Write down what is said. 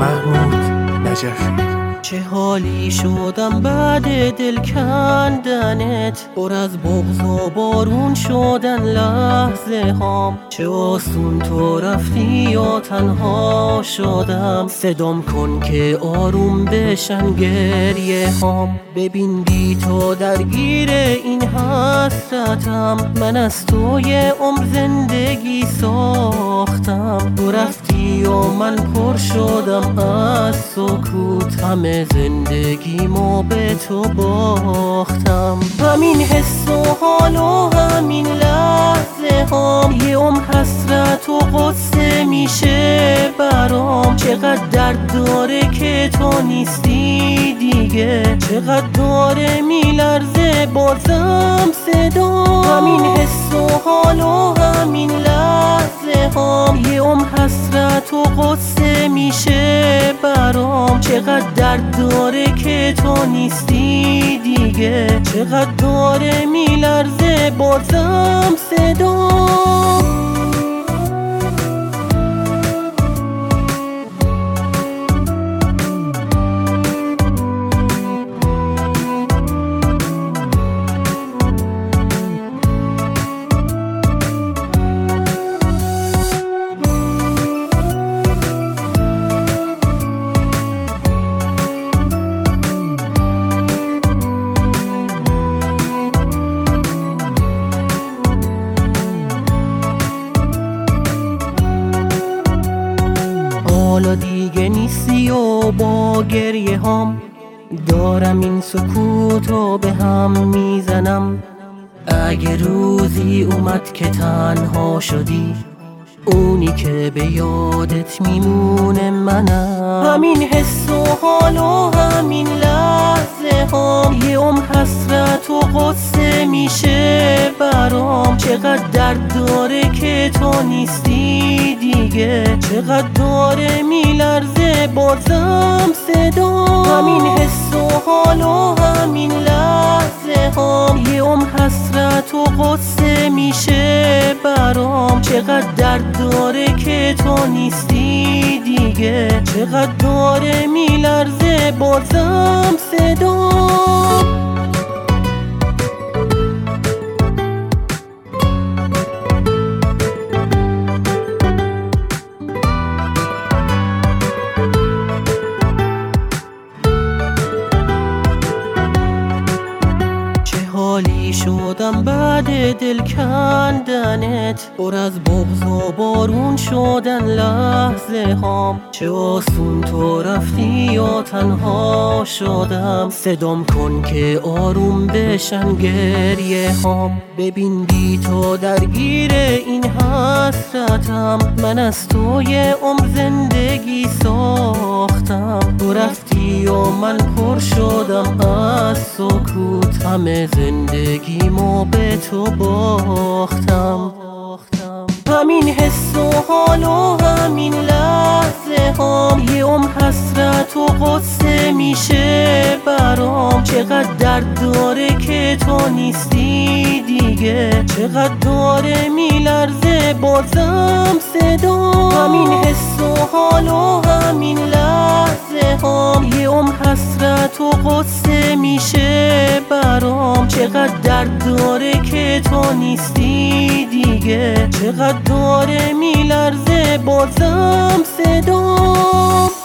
محمود نجفی. چه حالی شدم بعد دل کندنت، پر از بغض و بارون شدن لحظه هام. چه آسون تو رفتی یا تنها شدم، صدام کن که آروم بشن گریه هام. ببین بی تو درگیر این حسرتم، من از توی عمر زندگی ساختم. تو رفتی و من پر شدم از سکوت، همه زندگیمو به تو باختم. همین حس و حال و همین لحظه هام، یه عمر حسرت و قصه میشه برام. چقدر درد داره که تو نیستی دیگه، چقدر داره میلرزه بازم صدا. همین حس و حال و همین لحظه هام، یه عمر حسرت و قصه میشه برام. چقدر درد داره که تو نیستی دیگه، چقدر داره میلرزه بازم صدا. حالا دیگه نیستی و با گریه هام، دارم این سکوتو به هم میزنم. اگه روزی اومد که تنها شدی، اونی که به یادت میمونه منم. همین حس و حال و همین لحظه هام، یه عمر حسرت و قصه میشه برام. چقدر درد داره که تو نیستی دیگه، چقدر داره میلرزه بازم صدا. همین حس و حال و همین لحظه هام، یه عمر حسرت و قصه میشه برام. چقدر درد داره که تو نیستی دیگه، چقدر داره میلرزه بازم صدا. حالی شدم بعد دل کندنت، پر از بغض و بارون شدن لحظه هام. چه آسون تو رفتی یا تنها شدم، صدام کن که آروم بشن گریه هام. ببین بی تو درگیر این حسرتم، من از توی عمر زندگی ساختم. تو رفتی و من پر شدم از سکوت، همه زندگیمو به تو باختم. همین حس و حال و همین لحظه هام، یه عمر حسرت و قصه میشه برام. چقدر درد داره که تو نیستی دیگه، چقدر داره میلرزه بازم صدا. همین حس و حال و همین لحظه هام، یه عمر حسرت و قصه میشه برام. چقدر درد داره که تو نیستی دیگه، چقدر داره میلرزه بازم صدا.